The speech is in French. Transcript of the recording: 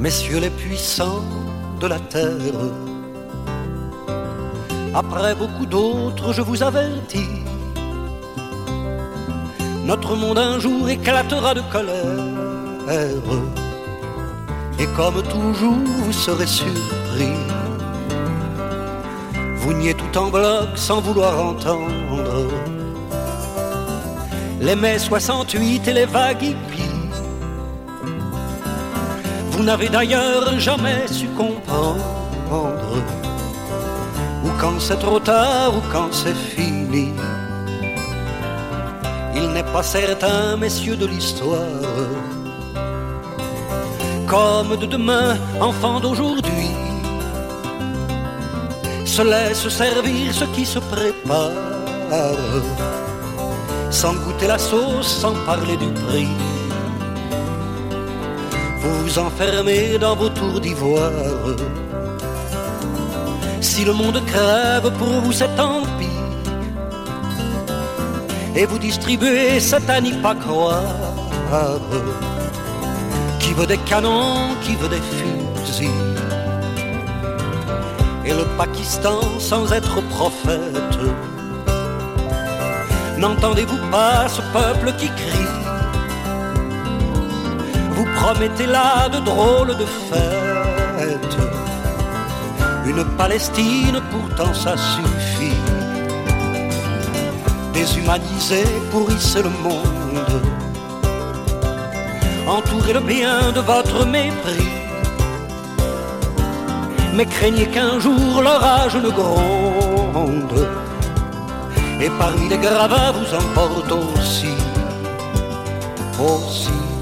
Messieurs les puissants de la terre, après beaucoup d'autres, je vous avertis, notre monde un jour éclatera de colère, et comme toujours vous serez surpris. Vous niez tout en bloc sans vouloir entendre les mai 68 et les vagues hippies. Vous n'avez d'ailleurs jamais su comprendre, ou quand c'est trop tard ou quand c'est fini. Il n'est pas certain, messieurs de l'histoire, comme de demain, enfants d'aujourd'hui, se laisse servir ce qui se prépare, sans goûter la sauce, sans parler du prix. Vous vous enfermez dans vos tours d'ivoire. Si le monde crève, pour vous c'est tant pis. Et vous distribuez cette à n'y pas croire. Qui veut des canons, qui veut des fusils. Et le Pakistan, sans être prophète, n'entendez-vous pas ce peuple qui crie? Vous promettez là de drôles de fêtes, une Palestine pourtant ça suffit. Déshumanisé, pourrissez le monde, entourez-le bien de votre mépris. Mais craignez qu'un jour l'orage ne gronde, et parmi les gravats vous emporte aussi.